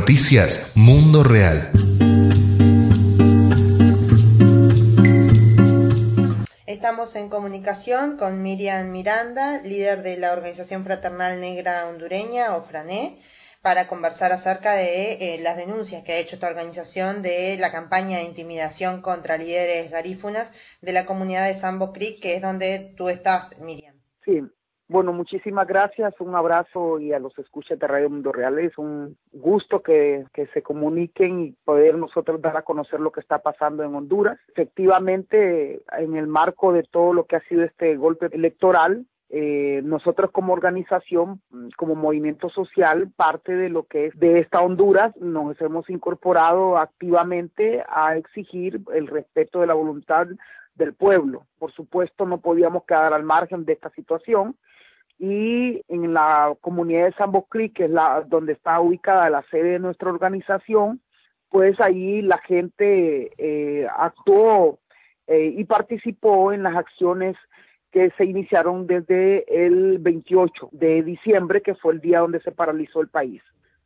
Noticias Mundo Real. Estamos en comunicación con Miriam Miranda, líder de la Organización Fraternal Negra Hondureña, o FRANE, para conversar acerca de las denuncias que ha hecho esta organización de la campaña de intimidación contra líderes garífunas de la comunidad de Sambo Creek, que es donde tú estás, Miriam. Sí, bueno, muchísimas gracias, un abrazo y a los escuchas de Radio Mundo Real. Es un gusto que se comuniquen y poder nosotros dar a conocer lo que está pasando en Honduras. Efectivamente, en el marco de todo lo que ha sido este golpe electoral, nosotros como organización, como movimiento social, parte de lo que es de esta Honduras, nos hemos incorporado activamente a exigir el respeto de la voluntad del pueblo. Por supuesto, no podíamos quedar al margen de esta situación, y en la comunidad de Sambo Creek, que es donde está ubicada la sede de nuestra organización, pues ahí la gente actuó y participó en las acciones que se iniciaron desde el 28 de diciembre, que fue el día donde se paralizó el país.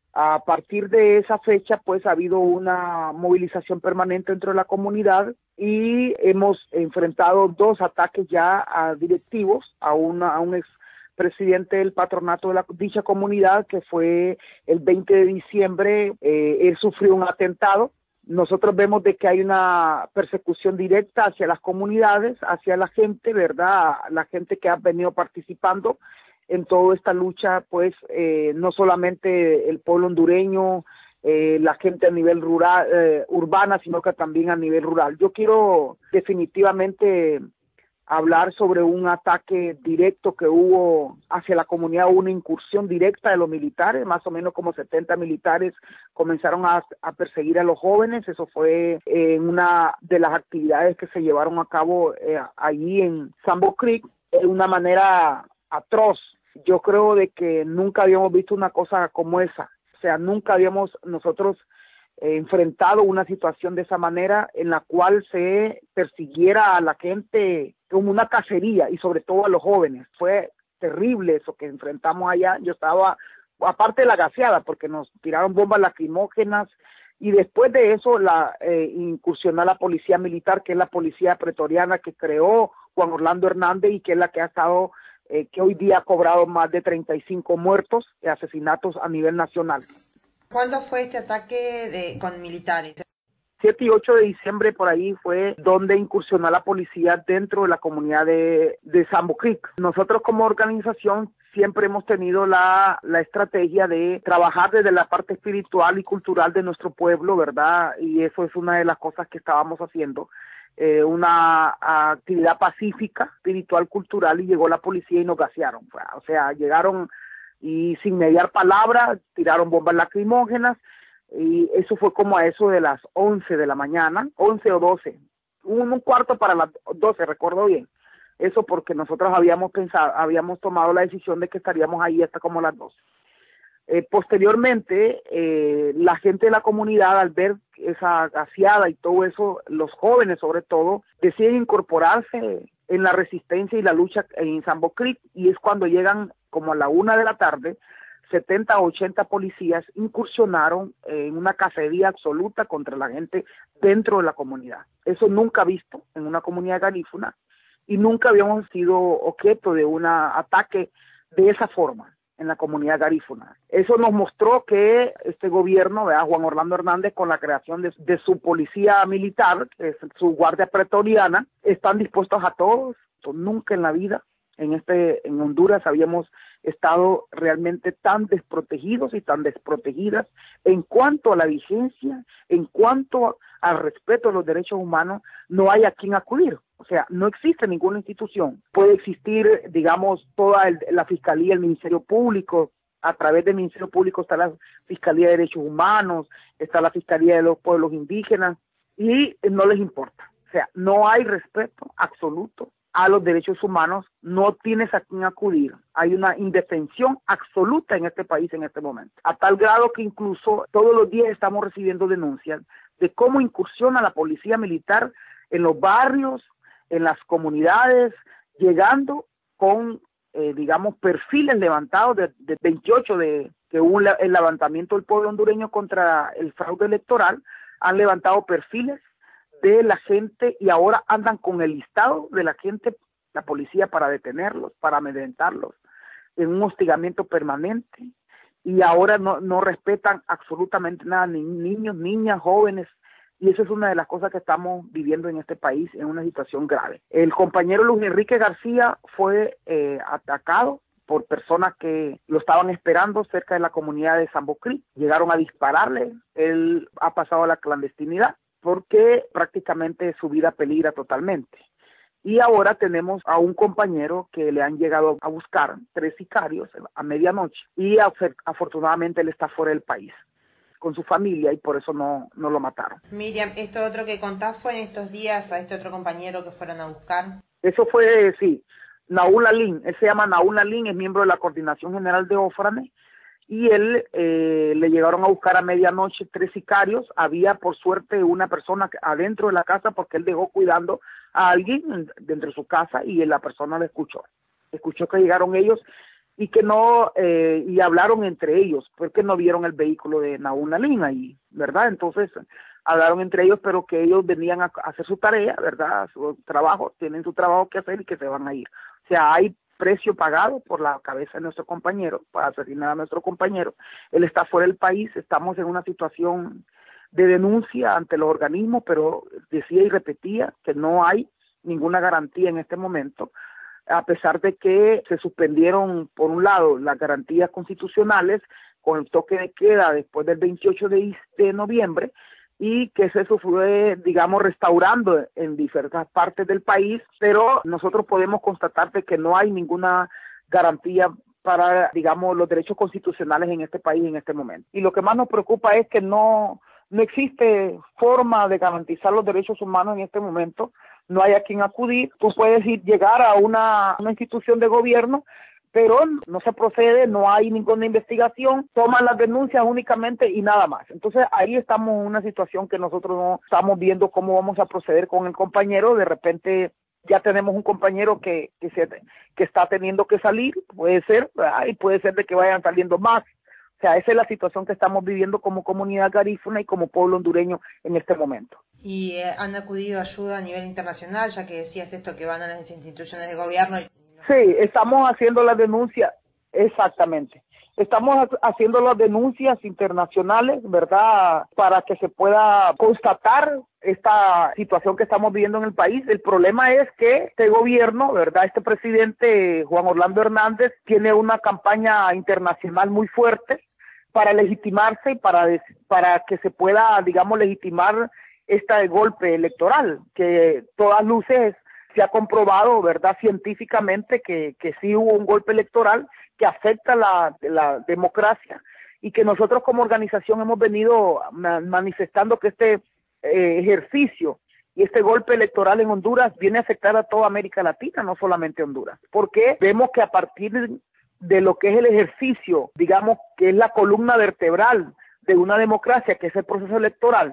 A partir de esa fecha, pues ha habido una movilización permanente dentro de la comunidad y hemos enfrentado 2 ataques ya a directivos, a un expresidente del patronato de dicha comunidad, que fue el 20 de diciembre, él sufrió un atentado. Nosotros vemos de que hay una persecución directa hacia las comunidades, hacia la gente, ¿verdad? La gente que ha venido participando en toda esta lucha, pues no solamente el pueblo hondureño, la gente a nivel rural, urbana, sino que también a nivel rural. Yo quiero definitivamente hablar sobre un ataque directo que hubo hacia la comunidad, una incursión directa de los militares, más o menos como 70 militares comenzaron a perseguir a los jóvenes. Eso fue una de las actividades que se llevaron a cabo allí en Sambo Creek, de una manera atroz. Yo creo de que nunca habíamos visto una cosa como esa. O sea, nunca habíamos nosotros enfrentado una situación de esa manera, en la cual se persiguiera a la gente como una cacería, y sobre todo a los jóvenes. Fue terrible eso que enfrentamos allá. Yo estaba, aparte de la gaseada, porque nos tiraron bombas lacrimógenas, y después de eso incursionó la policía militar, que es la policía pretoriana que creó Juan Orlando Hernández, y que es la que ha estado que hoy día ha cobrado más de 35 muertos de asesinatos a nivel nacional. ¿Cuándo fue este ataque con militares? 7 y 8 de diciembre, por ahí fue donde incursionó la policía dentro de la comunidad de Sambo Creek. Nosotros como organización siempre hemos tenido la estrategia de trabajar desde la parte espiritual y cultural de nuestro pueblo, ¿verdad? Y eso es una de las cosas que estábamos haciendo. Una actividad pacífica, espiritual, cultural, y llegó la policía y nos gasearon. O sea, llegaron y sin mediar palabra tiraron bombas lacrimógenas, y eso fue como a eso de las 11 de la mañana, 11 o 12, un cuarto para las 12, recuerdo bien. Eso porque nosotros habíamos tomado la decisión de que estaríamos ahí hasta como las 12. Posteriormente, la gente de la comunidad, al ver esa gaseada y todo eso, los jóvenes sobre todo, deciden incorporarse en la resistencia y la lucha en Sambo Creek, y es cuando llegan como a la 1 de la tarde, 70 o 80 policías incursionaron en una cacería absoluta contra la gente dentro de la comunidad. Eso nunca visto en una comunidad garífuna, y nunca habíamos sido objeto de un ataque de esa forma en la comunidad garífuna. Eso nos mostró que este gobierno, ¿verdad? Juan Orlando Hernández, con la creación de su policía militar, que es su guardia pretoriana, están dispuestos a todos. Nunca en la vida en Honduras habíamos estado realmente tan desprotegidos y tan desprotegidas en cuanto a la vigencia, en cuanto al respeto de los derechos humanos. No hay a quien acudir. O sea, no existe ninguna institución. Puede existir, digamos, toda la Fiscalía, el Ministerio Público. A través del Ministerio Público está la Fiscalía de Derechos Humanos, está la Fiscalía de los Pueblos Indígenas, y no les importa. O sea, no hay respeto absoluto a los derechos humanos, no tienes a quién acudir. Hay una indefensión absoluta en este país en este momento, a tal grado que incluso todos los días estamos recibiendo denuncias de cómo incursiona la policía militar en los barrios, en las comunidades, llegando con, digamos, perfiles levantados de 28 que hubo el levantamiento del pueblo hondureño contra el fraude electoral, han levantado perfiles de la gente y ahora andan con el listado de la gente, la policía, para detenerlos, para amedrentarlos, en un hostigamiento permanente, y ahora no respetan absolutamente nada, ni niños, niñas, jóvenes, y eso es una de las cosas que estamos viviendo en este país, en una situación grave. El compañero Luis Enrique García fue atacado por personas que lo estaban esperando cerca de la comunidad de San Bocrí. Llegaron a dispararle, él ha pasado a la clandestinidad porque prácticamente su vida peligra totalmente. Y ahora tenemos a un compañero que le han llegado a buscar 3 sicarios a medianoche y afortunadamente él está fuera del país con su familia y por eso no lo mataron. Miriam, esto otro que contás fue en estos días a este otro compañero que fueron a buscar. Eso fue, sí, Naúl Alín. Él se llama Naúl Alín, es miembro de la Coordinación General de Ofrane, y él le llegaron a buscar a medianoche 3 sicarios. Había por suerte una persona adentro de la casa porque él dejó cuidando a alguien dentro de su casa y la persona le escuchó que llegaron ellos y que y hablaron entre ellos porque no vieron el vehículo de Naúl Alín ahí, ¿verdad? Entonces hablaron entre ellos, pero que ellos venían a hacer su tarea, ¿verdad? Su trabajo, tienen su trabajo que hacer y que se van a ir. O sea, hay precio pagado por la cabeza de nuestro compañero, para asesinar a nuestro compañero. Él está fuera del país, estamos en una situación de denuncia ante los organismos, pero decía y repetía que no hay ninguna garantía en este momento, a pesar de que se suspendieron, por un lado, las garantías constitucionales con el toque de queda después del 28 de noviembre, y que eso fue, digamos, restaurando en diversas partes del país, pero nosotros podemos constatar de que no hay ninguna garantía para, digamos, los derechos constitucionales en este país en este momento. Y lo que más nos preocupa es que no existe forma de garantizar los derechos humanos en este momento, no hay a quien acudir. Tú puedes llegar a una institución de gobierno, pero no se procede, no hay ninguna investigación, toman las denuncias únicamente y nada más. Entonces ahí estamos en una situación que nosotros no estamos viendo cómo vamos a proceder con el compañero. De repente ya tenemos un compañero que está teniendo que salir, puede ser, y puede ser de que vayan saliendo más. O sea, esa es la situación que estamos viviendo como comunidad garífuna y como pueblo hondureño en este momento. ¿Y han acudido ayuda a nivel internacional, ya que decías esto, que van a las instituciones de gobierno? Sí, estamos haciendo las denuncias, exactamente. Estamos haciendo las denuncias internacionales, ¿verdad?, para que se pueda constatar esta situación que estamos viviendo en el país. El problema es que este gobierno, ¿verdad?, este presidente Juan Orlando Hernández tiene una campaña internacional muy fuerte para legitimarse y para que se pueda, digamos, legitimar este golpe electoral, que todas luces se ha comprobado, ¿verdad?, científicamente que sí hubo un golpe electoral que afecta la democracia, y que nosotros como organización hemos venido manifestando que este ejercicio y este golpe electoral en Honduras viene a afectar a toda América Latina, no solamente Honduras, porque vemos que a partir de lo que es el ejercicio, digamos, que es la columna vertebral de una democracia, que es el proceso electoral,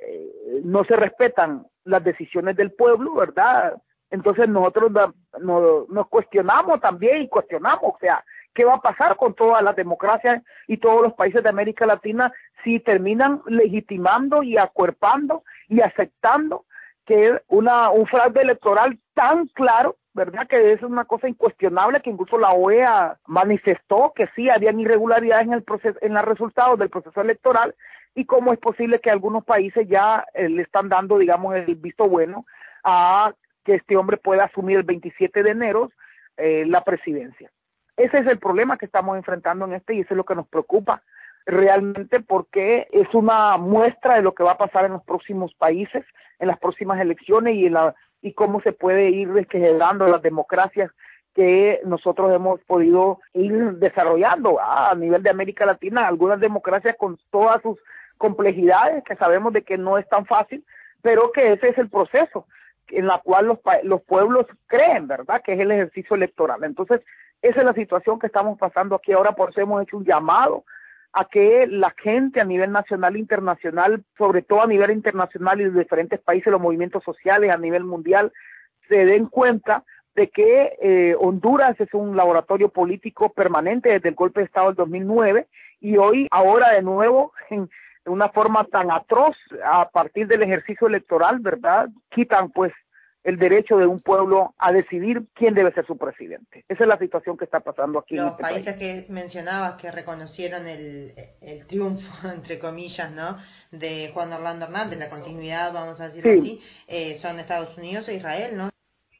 no se respetan las decisiones del pueblo, ¿verdad? Entonces nosotros nos cuestionamos también y cuestionamos, o sea, ¿qué va a pasar con todas las democracias y todos los países de América Latina si terminan legitimando y acuerpando y aceptando que un fraude electoral tan claro, ¿verdad?, que es una cosa incuestionable, que incluso la OEA manifestó que sí habían irregularidades en los resultados del proceso electoral, y cómo es posible que algunos países ya le están dando, digamos, el visto bueno a que este hombre pueda asumir el 27 de enero la presidencia. Ese es el problema que estamos enfrentando y eso es lo que nos preocupa realmente, porque es una muestra de lo que va a pasar en los próximos países, en las próximas elecciones y cómo se puede ir desquebrando las democracias que nosotros hemos podido ir desarrollando a nivel de América Latina, algunas democracias con todas sus complejidades, que sabemos de que no es tan fácil, pero que ese es el proceso en la cual los pueblos creen, ¿verdad?, que es el ejercicio electoral. Entonces, esa es la situación que estamos pasando aquí ahora. Por eso hemos hecho un llamado a que la gente a nivel nacional e internacional, sobre todo a nivel internacional y de diferentes países, los movimientos sociales a nivel mundial, se den cuenta de que Honduras es un laboratorio político permanente desde el golpe de Estado del 2009 y hoy, ahora de nuevo, en una forma tan atroz, a partir del ejercicio electoral, ¿verdad? Quitan pues el derecho de un pueblo a decidir quién debe ser su presidente. Esa es la situación que está pasando aquí en Los este países país. que mencionabas que reconocieron el triunfo, entre comillas, ¿no? De Juan Orlando Hernández, la continuidad, vamos a decirlo Sí, así, son Estados Unidos e Israel, ¿no?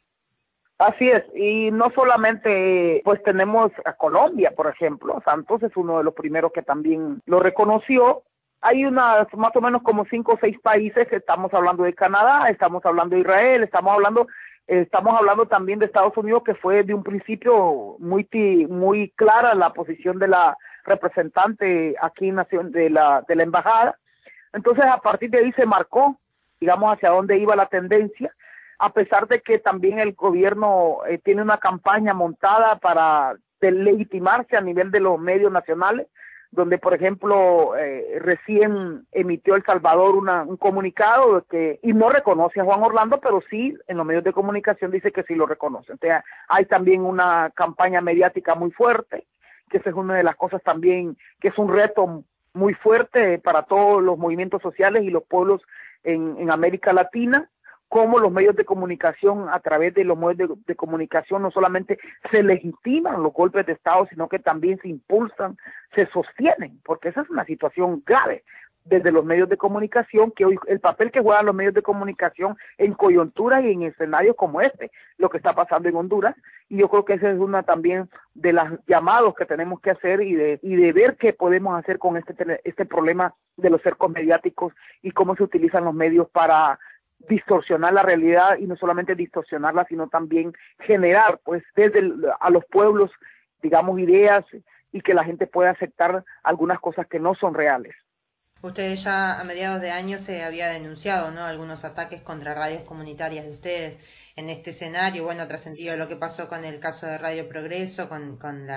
así es, y no solamente, pues tenemos a Colombia, por ejemplo. Santos es uno de los primeros que también lo reconoció. Hay unas, más o menos como 5 o 6 países, estamos hablando de Canadá, estamos hablando de Israel, estamos hablando también de Estados Unidos, que fue de un principio muy clara la posición de la representante aquí en Nación de la embajada. Entonces, a partir de ahí se marcó, digamos, hacia dónde iba la tendencia, a pesar de que también el gobierno tiene una campaña montada para legitimarse a nivel de los medios nacionales, donde, por ejemplo, recién emitió El Salvador un comunicado y no reconoce a Juan Orlando, pero sí en los medios de comunicación dice que sí lo reconoce. Entonces, hay también una campaña mediática muy fuerte, que esa es una de las cosas también, que es un reto muy fuerte para todos los movimientos sociales y los pueblos en América Latina, cómo los medios de comunicación, a través de los medios de comunicación, no solamente se legitiman los golpes de Estado, sino que también se impulsan, se sostienen, porque esa es una situación grave desde los medios de comunicación, que hoy el papel que juegan los medios de comunicación en coyunturas y en escenarios como lo que está pasando en Honduras, y yo creo que esa es una también de los llamados que tenemos que hacer y de ver qué podemos hacer con este problema de los cercos mediáticos y cómo se utilizan los medios para distorsionar la realidad, y no solamente distorsionarla, sino también generar pues a los pueblos, digamos, ideas, y que la gente pueda aceptar algunas cosas que no son reales. Ustedes ya a mediados de año se había denunciado, ¿no? Algunos ataques contra radios comunitarias de ustedes. En este escenario, bueno, trascendido lo que pasó con el caso de Radio Progreso, con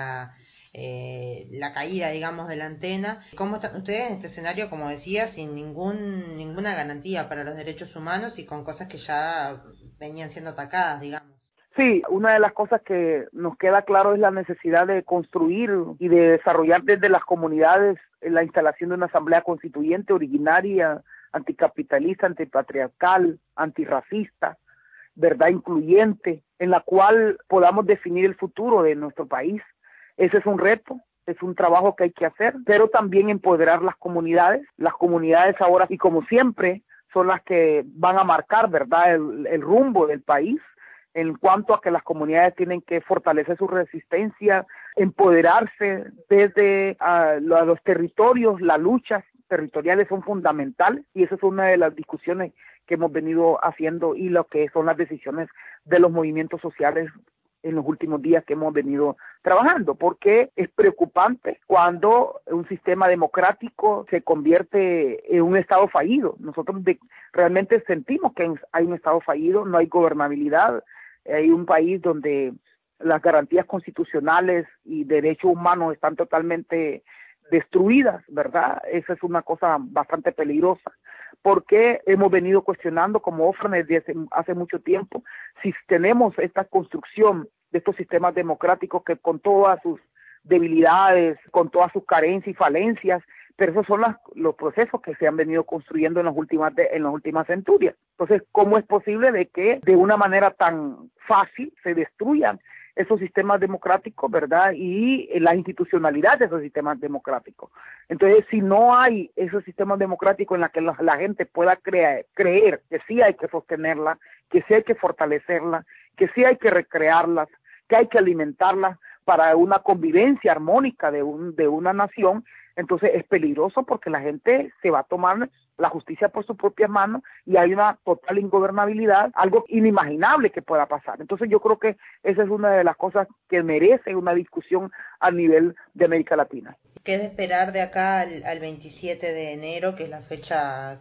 la caída, digamos, de la antena. ¿Cómo están ustedes en este escenario, como decía, sin ninguna garantía para los derechos humanos y con cosas que ya venían siendo atacadas, digamos? Sí, una de las cosas que nos queda claro es la necesidad de construir y de desarrollar desde las comunidades la instalación de una asamblea constituyente originaria, anticapitalista, antipatriarcal, antirracista, verdad, incluyente, en la cual podamos definir el futuro de nuestro país. Ese es un reto, es un trabajo que hay que hacer, pero también empoderar las comunidades. Las comunidades ahora, y como siempre, son las que van a marcar, verdad, el rumbo del país, en cuanto a que las comunidades tienen que fortalecer su resistencia, empoderarse desde los territorios. Las luchas territoriales son fundamentales, y esa es una de las discusiones que hemos venido haciendo, y lo que son las decisiones de los movimientos sociales en los últimos días que hemos venido trabajando, porque es preocupante cuando un sistema democrático se convierte en un Estado fallido. Nosotros realmente sentimos que hay un Estado fallido, no hay gobernabilidad, hay un país donde las garantías constitucionales y derechos humanos están totalmente destruidas, ¿verdad? Esa es una cosa bastante peligrosa, porque hemos venido cuestionando como OFRAN desde hace mucho tiempo si tenemos esta construcción de estos sistemas democráticos que con todas sus debilidades, con todas sus carencias y falencias, pero esos son los procesos que se han venido construyendo en las últimas centurias. Entonces, ¿cómo es posible de que de una manera tan fácil se destruyan esos sistemas democráticos, verdad, y la institucionalidad de esos sistemas democráticos? Entonces, si no hay esos sistemas democráticos en los que la gente pueda creer que sí hay que sostenerla, que sí hay que fortalecerla, que sí hay que recrearlas, que hay que alimentarlas para una convivencia armónica de una nación, entonces es peligroso, porque la gente se va a tomar la justicia por sus propias manos y hay una total ingobernabilidad, algo inimaginable que pueda pasar. Entonces yo creo que esa es una de las cosas que merece una discusión a nivel de América Latina. ¿Qué es de esperar de acá al 27 de enero, que es la fecha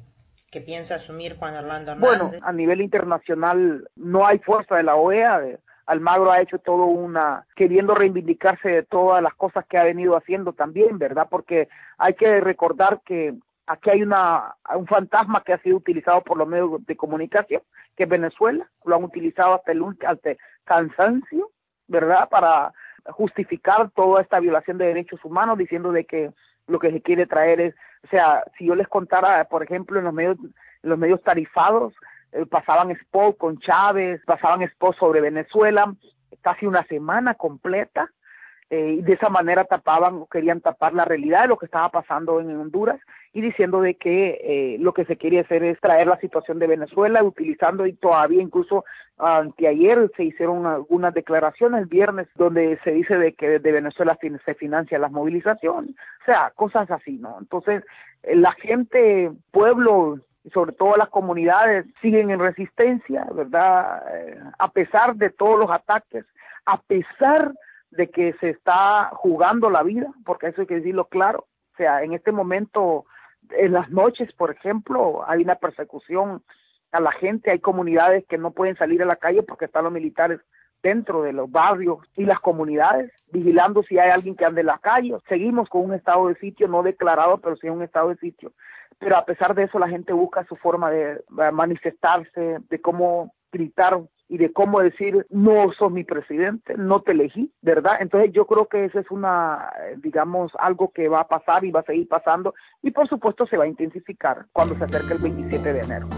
que piensa asumir Juan Orlando Hernández? Bueno, a nivel internacional no hay fuerza de la OEA. Almagro ha hecho queriendo reivindicarse de todas las cosas que ha venido haciendo también, ¿verdad? Porque hay que recordar que aquí hay un fantasma que ha sido utilizado por los medios de comunicación, que es Venezuela. Lo han utilizado hasta el cansancio, ¿verdad? Para justificar toda esta violación de derechos humanos diciendo de que lo que se quiere traer es, o sea, si yo les contara, por ejemplo, en los medios tarifados, pasaban spots con Chávez, pasaban spots sobre Venezuela, casi una semana completa, y de esa manera querían tapar la realidad de lo que estaba pasando en Honduras y diciendo de que lo que se quiere hacer es traer la situación de Venezuela, utilizando, y todavía incluso anteayer se hicieron algunas declaraciones el viernes donde se dice de que desde Venezuela se financian las movilizaciones, o sea, cosas así, ¿no? Entonces, la gente, pueblo, y sobre todo las comunidades siguen en resistencia, ¿verdad? A pesar de todos los ataques, a pesar de que se está jugando la vida, porque eso hay que decirlo claro. O sea, en este momento, en las noches, por ejemplo, hay una persecución a la gente, hay comunidades que no pueden salir a la calle porque están los militares dentro de los barrios y las comunidades, vigilando si hay alguien que ande en la calle. Seguimos con un estado de sitio, no declarado, pero sí un estado de sitio. Pero a pesar de eso, la gente busca su forma de manifestarse, de cómo gritar y de cómo decir, no sos mi presidente, no te elegí, ¿verdad? Entonces yo creo que eso es algo que va a pasar y va a seguir pasando, y por supuesto se va a intensificar cuando se acerque el 27 de enero.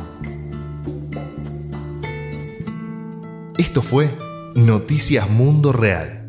Esto fue Noticias Mundo Real.